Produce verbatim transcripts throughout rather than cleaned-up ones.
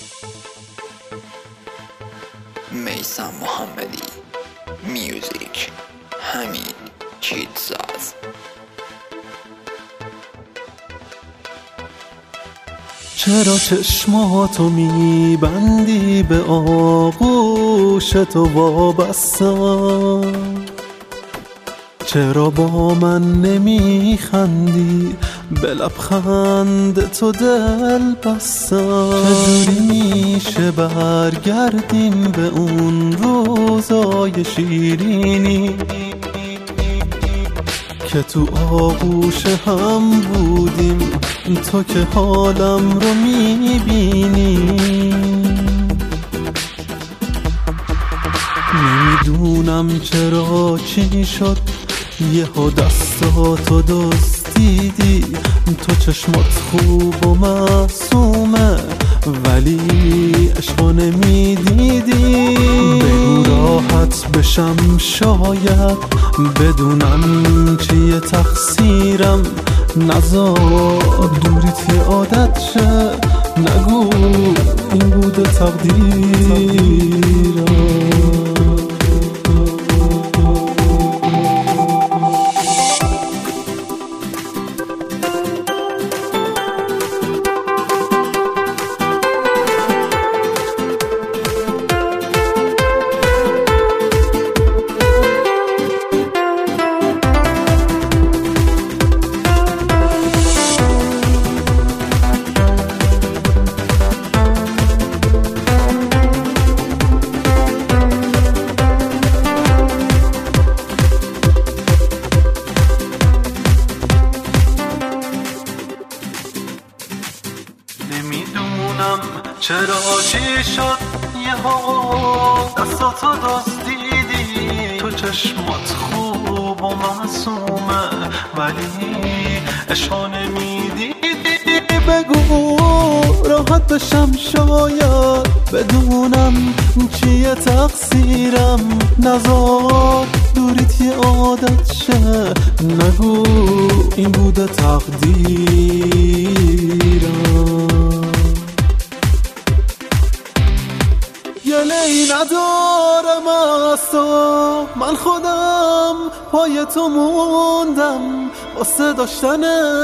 میثم محمدی میوزیک حمید چیتساز. چرا چشماتو میبندی به آغوش تو وابستم؟ چرا با من نمیخندی به لبخند تو دل بستم؟ چجوری میشه برگردیم به اون روزای شیرینی که تو آغوش هم بودیم، تو که حالم رو میبینی؟ نمیدونم چرا چی شد یهو دستاتو دزدیدی. تو چشمات خوب و معصومه ولی عشقو نمیدیدی. بگو راحت بشم شاید بدونم چیه تقصیرم. نزار دوریت یه عادت شه، نگو این بوده تقدیرم. نمیدونم چرا چی شد یهو دستاتو دزدیدی. تو چشمات خوب و معصومه ولی عشقو نمیدیدی. بگو راحت بشم شاید بدونم چیه تقصیرم. نزار دوریت یه عادت شه، نگو این بوده تقدیرم. گله‌ای ندارم از تو، من خودم پای تو موندم واسه داشتن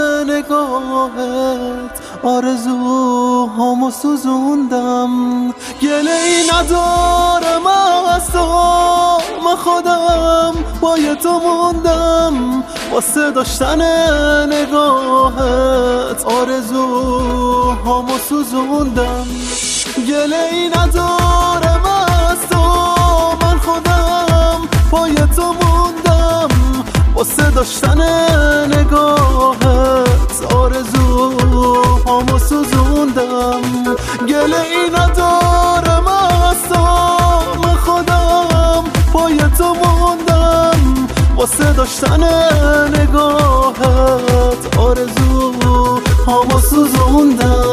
نگاهت، آرزوهامو سوزوندم. گله‌ای ندارم از تو، من خودم پای تو موندم واسه داشتن نگاهت، آرزوهامو سوزوندم. گله‌ای ندارم از تو، من خودم پای تو موندم واسه داشتن نگاهت، آرزوهامو سوزوندم. گله‌ای ندارم از تو، من خودم پای تو موندم واسه داشتن نگاهت، آرزوهامو سوزوندم.